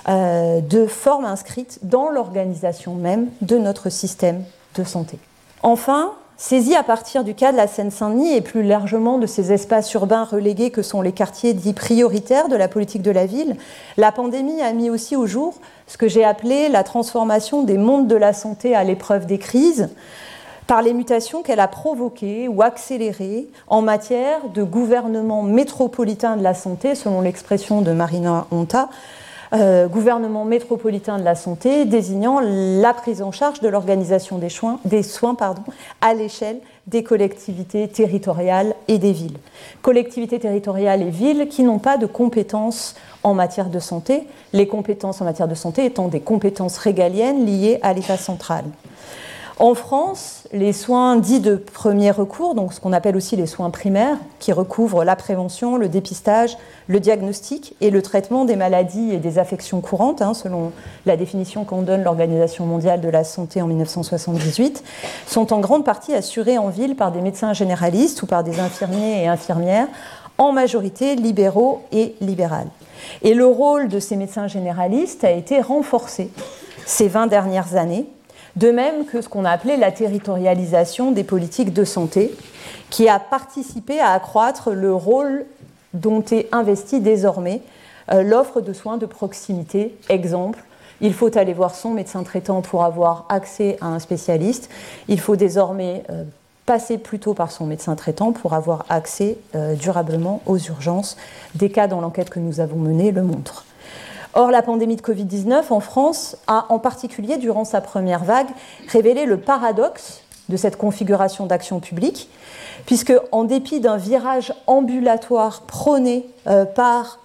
de formes inscrites dans l'organisation même de notre système de santé. Enfin, saisi à partir du cas de la Seine-Saint-Denis et plus largement de ces espaces urbains relégués que sont les quartiers dits prioritaires de la politique de la ville, la pandémie a mis aussi au jour ce que j'ai appelé la transformation des mondes de la santé à l'épreuve des crises par les mutations qu'elle a provoquées ou accélérées en matière de gouvernement métropolitain de la santé, selon l'expression de Marina Honta, gouvernement métropolitain de la santé, désignant la prise en charge de l'organisation des soins à l'échelle des collectivités territoriales et des villes. Collectivités territoriales et villes qui n'ont pas de compétences en matière de santé, les compétences en matière de santé étant des compétences régaliennes liées à l'État central. En France, les soins dits de premier recours, donc ce qu'on appelle aussi les soins primaires, qui recouvrent la prévention, le dépistage, le diagnostic et le traitement des maladies et des affections courantes, selon la définition qu'en donne l'Organisation mondiale de la santé en 1978, sont en grande partie assurés en ville par des médecins généralistes ou par des infirmiers et infirmières, en majorité libéraux et libérales. Et le rôle de ces médecins généralistes a été renforcé ces 20 dernières années, de même que ce qu'on a appelé la territorialisation des politiques de santé, qui a participé à accroître le rôle dont est investie désormais l'offre de soins de proximité. Exemple, il faut aller voir son médecin traitant pour avoir accès à un spécialiste. Il faut désormais passer plutôt par son médecin traitant pour avoir accès durablement aux urgences. Des cas dans l'enquête que nous avons menée le montrent. Or, la pandémie de Covid-19 en France a, en particulier durant sa première vague, révélé le paradoxe de cette configuration d'action publique, puisque, en dépit d'un virage ambulatoire prôné par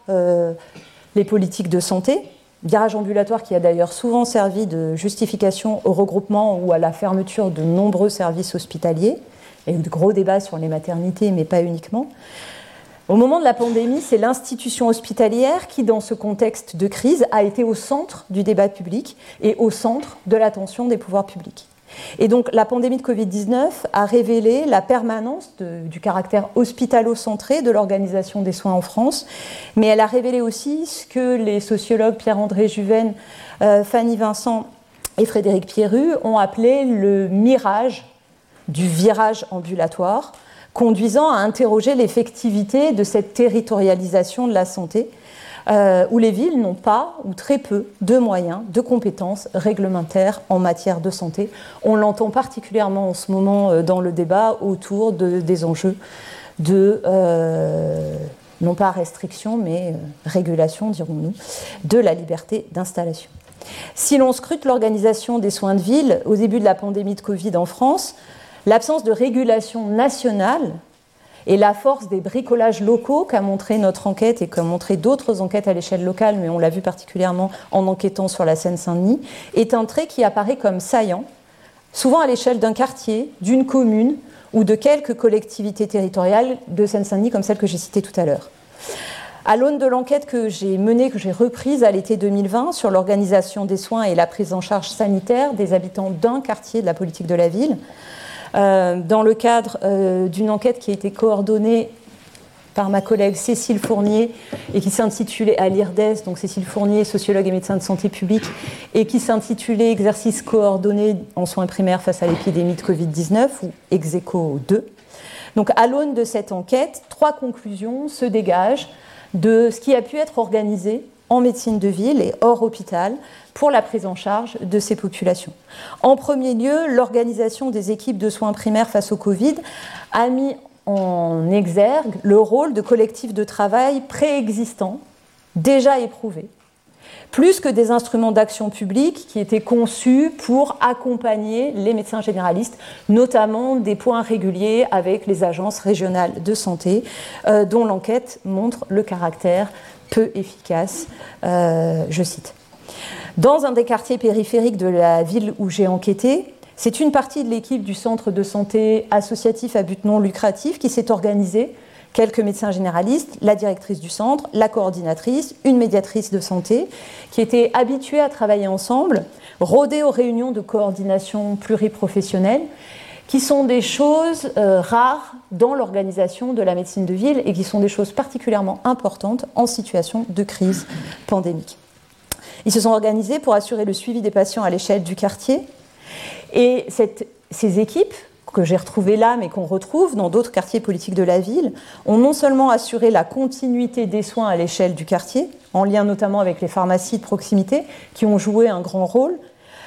les politiques de santé, virage ambulatoire qui a d'ailleurs souvent servi de justification au regroupement ou à la fermeture de nombreux services hospitaliers, il y a eu de gros débats sur les maternités, mais pas uniquement. Au moment de la pandémie, c'est l'institution hospitalière qui, dans ce contexte de crise, a été au centre du débat public et au centre de l'attention des pouvoirs publics. Et donc, la pandémie de Covid-19 a révélé la permanence du caractère hospitalo-centré de l'organisation des soins en France, mais elle a révélé aussi ce que les sociologues Pierre-André Juven, Fanny Vincent et Frédéric Pierru ont appelé le mirage du virage ambulatoire, conduisant à interroger l'effectivité de cette territorialisation de la santé, où les villes n'ont pas ou très peu de moyens, de compétences réglementaires en matière de santé. On l'entend particulièrement en ce moment dans le débat autour des enjeux de, non pas restriction, mais régulation, dirons-nous, de la liberté d'installation. Si l'on scrute l'organisation des soins de ville au début de la pandémie de Covid en France, l'absence de régulation nationale et la force des bricolages locaux qu'a montré notre enquête et qu'a montré d'autres enquêtes à l'échelle locale, mais on l'a vu particulièrement en enquêtant sur la Seine-Saint-Denis, est un trait qui apparaît comme saillant, souvent à l'échelle d'un quartier, d'une commune ou de quelques collectivités territoriales de Seine-Saint-Denis, comme celle que j'ai citée tout à l'heure. À l'aune de l'enquête que j'ai menée, que j'ai reprise à l'été 2020 sur l'organisation des soins et la prise en charge sanitaire des habitants d'un quartier de la politique de la ville, dans le cadre d'une enquête qui a été coordonnée par ma collègue Cécile Fournier et qui s'intitulait à l'IRDES, donc Cécile Fournier, sociologue et médecin de santé publique, et qui s'intitulait Exercice coordonné en soins primaires face à l'épidémie de Covid-19, ou EXECO 2. Donc à l'aune de cette enquête, 3 conclusions se dégagent de ce qui a pu être organisé en médecine de ville et hors hôpital pour la prise en charge de ces populations. En premier lieu, l'organisation des équipes de soins primaires face au Covid a mis en exergue le rôle de collectifs de travail préexistants, déjà éprouvés, plus que des instruments d'action publique qui étaient conçus pour accompagner les médecins généralistes, notamment des points réguliers avec les agences régionales de santé, dont l'enquête montre le caractère peu efficace, je cite. Dans un des quartiers périphériques de la ville où j'ai enquêté, c'est une partie de l'équipe du centre de santé associatif à but non lucratif qui s'est organisée, quelques médecins généralistes, la directrice du centre, la coordinatrice, une médiatrice de santé, qui étaient habitués à travailler ensemble, rodés aux réunions de coordination pluriprofessionnelle, qui sont des choses rares dans l'organisation de la médecine de ville et qui sont des choses particulièrement importantes en situation de crise pandémique. Ils se sont organisés pour assurer le suivi des patients à l'échelle du quartier. Et ces équipes, que j'ai retrouvées là, mais qu'on retrouve dans d'autres quartiers politiques de la ville, ont non seulement assuré la continuité des soins à l'échelle du quartier, en lien notamment avec les pharmacies de proximité, qui ont joué un grand rôle,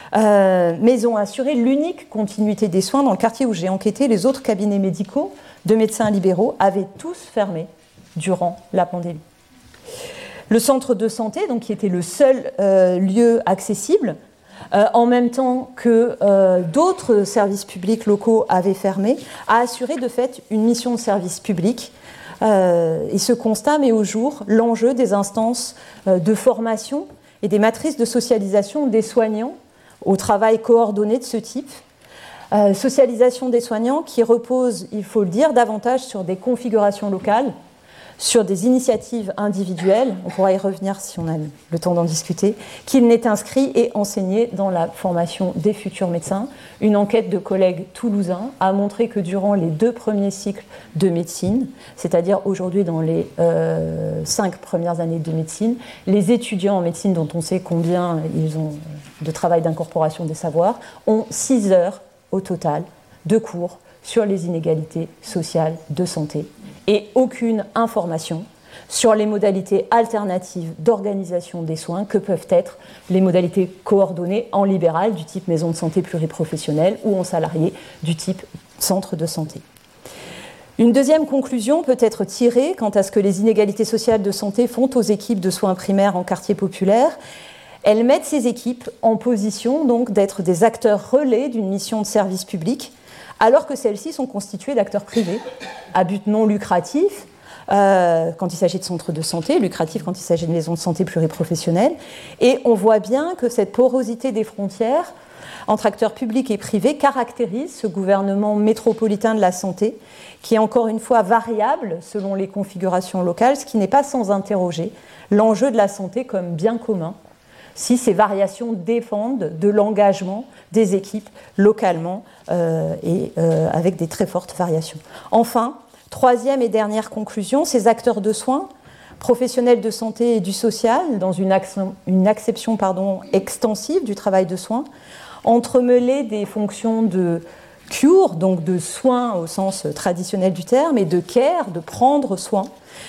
mais ils ont assuré l'unique continuité des soins dans le quartier où j'ai enquêté. Les autres cabinets médicaux de médecins libéraux avaient tous fermé durant la pandémie. Le centre de santé, donc, qui était le seul lieu accessible, en même temps que d'autres services publics locaux avaient fermé, a assuré de fait une mission de service public. Et ce constat met au jour l'enjeu des instances de formation et des matrices de socialisation des soignants au travail coordonné de ce type. Socialisation des soignants qui repose, il faut le dire, davantage sur des configurations locales, sur des initiatives individuelles, on pourra y revenir si on a le temps d'en discuter, qu'il n'est inscrit et enseigné dans la formation des futurs médecins. Une enquête de collègues toulousains a montré que durant les 2 premiers cycles de médecine, c'est-à-dire aujourd'hui dans les 5 premières années de médecine, les étudiants en médecine, dont on sait combien ils ont de travail d'incorporation des savoirs, ont 6 heures au total de cours sur les inégalités sociales de santé et aucune information sur les modalités alternatives d'organisation des soins que peuvent être les modalités coordonnées en libéral du type maison de santé pluriprofessionnelle ou en salarié du type centre de santé. Une deuxième conclusion peut être tirée quant à ce que les inégalités sociales de santé font aux équipes de soins primaires en quartier populaire. Elles mettent ces équipes en position donc d'être des acteurs relais d'une mission de service public, alors que celles-ci sont constituées d'acteurs privés à but non lucratif quand il s'agit de centres de santé, lucratif quand il s'agit de maisons de santé pluriprofessionnelles. Et on voit bien que cette porosité des frontières entre acteurs publics et privés caractérise ce gouvernement métropolitain de la santé, qui est encore une fois variable selon les configurations locales, ce qui n'est pas sans interroger l'enjeu de la santé comme bien commun, si ces variations dépendent de l'engagement des équipes localement et avec des très fortes variations. Enfin, troisième et dernière conclusion, ces acteurs de soins, professionnels de santé et du social, dans une acception extensive du travail de soins, entremêlés des fonctions de cure, donc de soins au sens traditionnel du terme, et de care, de prendre soin,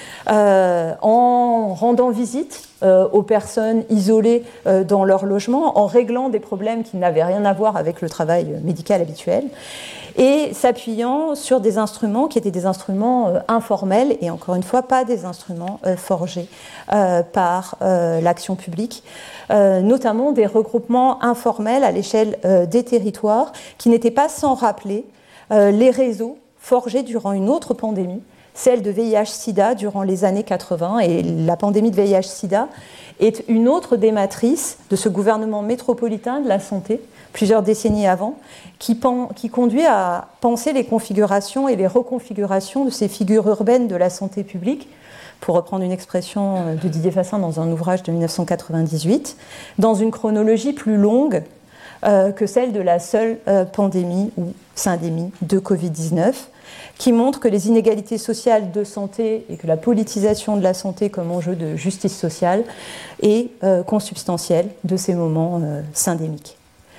en rendant visite aux personnes isolées dans leur logement, en réglant des problèmes qui n'avaient rien à voir avec le travail médical habituel, et s'appuyant sur des instruments qui étaient des instruments informels et encore une fois pas des instruments forgés par l'action publique, notamment des regroupements informels à l'échelle des territoires qui n'étaient pas sans rappeler les réseaux forgés durant une autre pandémie, celle de VIH-Sida durant les années 80. Et la pandémie de VIH-Sida est une autre des matrices de ce gouvernement métropolitain de la santé, plusieurs décennies avant, qui conduit à penser les configurations et les reconfigurations de ces figures urbaines de la santé publique, pour reprendre une expression de Didier Fassin dans un ouvrage de 1998, dans une chronologie plus longue que celle de la seule pandémie ou syndémie de Covid-19, qui montre que les inégalités sociales de santé et que la politisation de la santé comme enjeu de justice sociale est consubstantielle de ces moments syndémiques.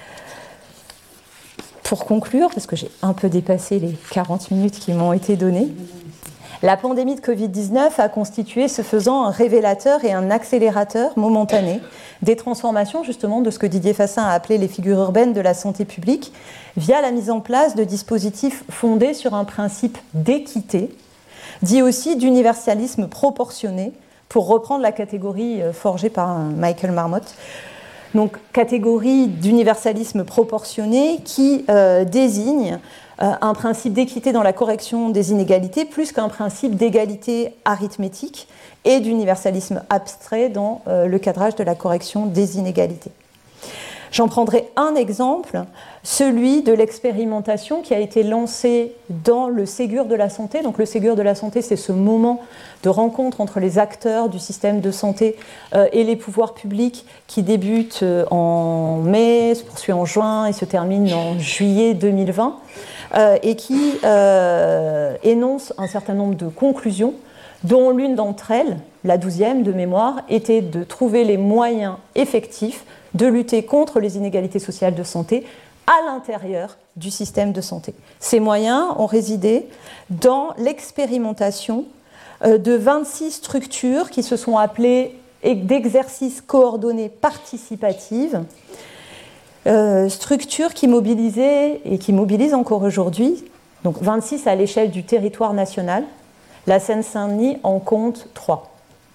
Pour conclure, parce que j'ai un peu dépassé les 40 minutes qui m'ont été données, la pandémie de Covid-19 a constitué, ce faisant, un révélateur et un accélérateur momentané des transformations justement de ce que Didier Fassin a appelé les figures urbaines de la santé publique, via la mise en place de dispositifs fondés sur un principe d'équité, dit aussi d'universalisme proportionné, pour reprendre la catégorie forgée par Michael Marmot. Donc, catégorie d'universalisme proportionné qui désigne un principe d'équité dans la correction des inégalités plus qu'un principe d'égalité arithmétique et d'universalisme abstrait dans le cadrage de la correction des inégalités. J'en prendrai un exemple, celui de l'expérimentation qui a été lancée dans le Ségur de la santé. Donc le Ségur de la santé, c'est ce moment de rencontre entre les acteurs du système de santé et les pouvoirs publics qui débute en mai, se poursuit en juin et se termine en juillet 2020 et qui énonce un certain nombre de conclusions, dont l'une d'entre elles, la 12e de mémoire, était de trouver les moyens effectifs de lutter contre les inégalités sociales de santé à l'intérieur du système de santé. Ces moyens ont résidé dans l'expérimentation de 26 structures qui se sont appelées d'exercices coordonnés participatifs, structures qui mobilisaient et qui mobilisent encore aujourd'hui, donc 26 à l'échelle du territoire national. La Seine-Saint-Denis en compte 3.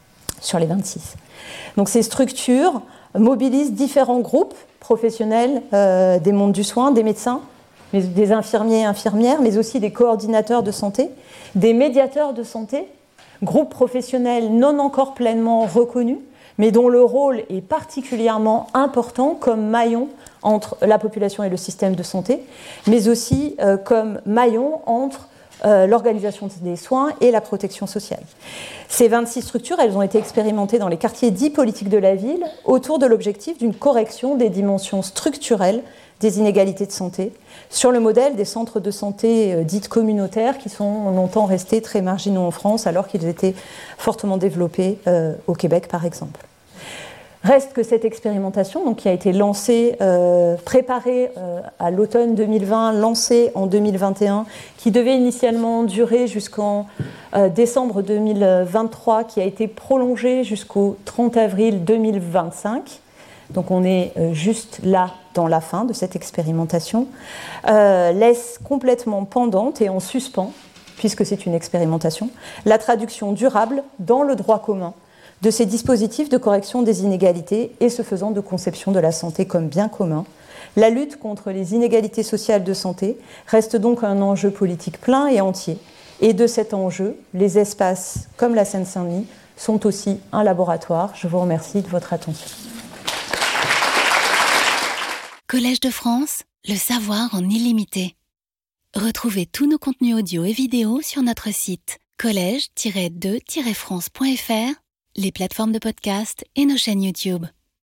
sur les 26. Donc ces structures mobilisent différents groupes professionnels des mondes du soin, des médecins, mais des infirmiers et infirmières, mais aussi des coordinateurs de santé, des médiateurs de santé, groupes professionnels non encore pleinement reconnus, mais dont le rôle est particulièrement important comme maillon entre la population et le système de santé, mais aussi comme maillon entre l'organisation des soins et la protection sociale. Ces 26 structures, elles ont été expérimentées dans les quartiers dits politiques de la ville autour de l'objectif d'une correction des dimensions structurelles des inégalités de santé, sur le modèle des centres de santé dites communautaires qui sont longtemps restés très marginaux en France alors qu'ils étaient fortement développés au Québec par exemple. Reste que cette expérimentation, donc, qui a été lancée, préparée à l'automne 2020, lancée en 2021, qui devait initialement durer jusqu'en décembre 2023, qui a été prolongée jusqu'au 30 avril 2025. Donc on est juste là dans la fin de cette expérimentation, laisse complètement pendante et en suspens, puisque c'est une expérimentation, la traduction durable dans le droit commun de ces dispositifs de correction des inégalités et ce faisant de conception de la santé comme bien commun. La lutte contre les inégalités sociales de santé reste donc un enjeu politique plein et entier. Et de cet enjeu, les espaces comme la Seine-Saint-Denis sont aussi un laboratoire. Je vous remercie de votre attention. Collège de France, le savoir en illimité. Retrouvez tous nos contenus audio et vidéo sur notre site collège-2-france.fr, les plateformes de podcast et nos chaînes YouTube.